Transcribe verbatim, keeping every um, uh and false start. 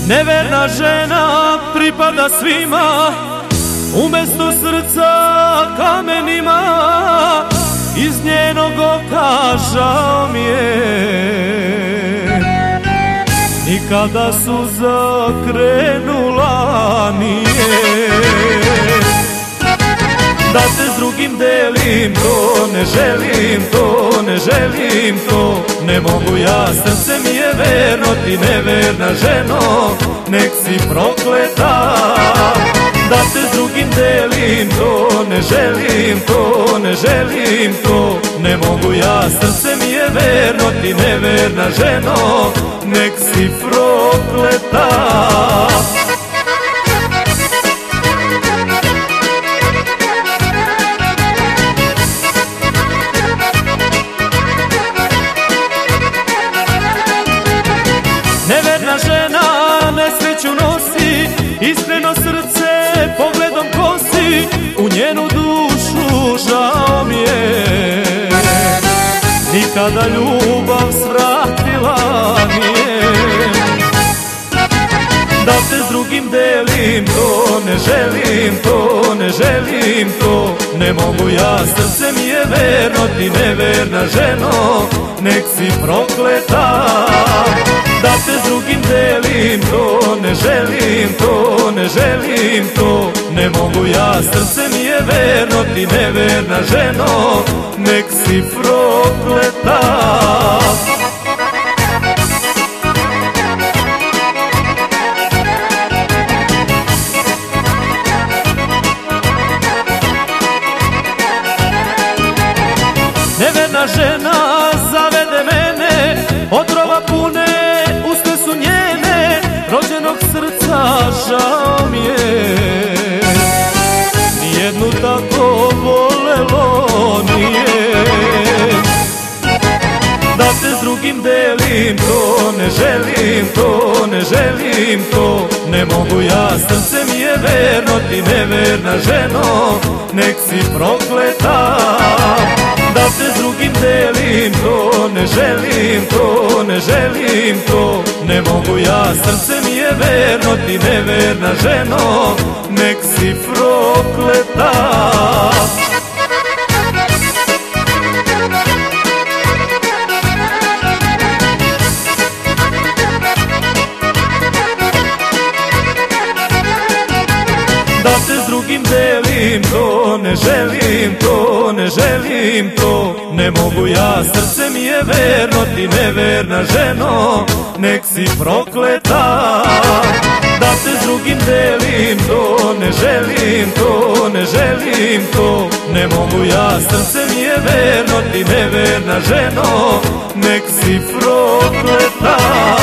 Neverna žena pripada svima, umjesto srca kamenima. Iz njenog oka žao mi je, nikada suza krenula nije. Da te s drugim delim, to ne želim, to ne želim, to ne mogu ja, srce mi je verno, ti neverna ženo, nek si prokleta. Da te s drugim delim, to ne želim, to ne želim, to ne mogu ja, srce mi je verno, ti neverna ženo, nek si prokleta. Neverna žena nesreću nosi, iskreno srce pogledom kosi, u njenu dušu žao mi je, nikada ljubav svratila nije. Da te s drugim delim, to ne želim, to ne želim, to ne mogu ja, srce mi je verno, ti neverna ženo, nek si prokleta. Da te s drugim delim, to ne želim, to ne želim, to ne mogu ja, srce mi je verno, ti neverna ženo, nek si prokleta. Neverna žena zavede mene, otrova pune uste su njene, rođenog srca žao mi je, nijednu tako volelo nije. Da te s drugim delim, to ne želim, to ne želim, to ne mogu ja, srce mi je verno, ti neverna ženo, nek si prokleta. Da te s drugim delim, to ne želim, to ne želim, to ne mogu ja, srce mi je verno, ti neverna ženo, nek si prokleta. Da te s drugim delim, to ne želim, to ne želim, to ne mogu ja, srce mi je verno, ti neverna ženo, nek si prokleta. Da te s drugim delim, to ne želim, to ne želim, to ne mogu ja, srce mi je verno, ti neverna ženo, nek si prokleta.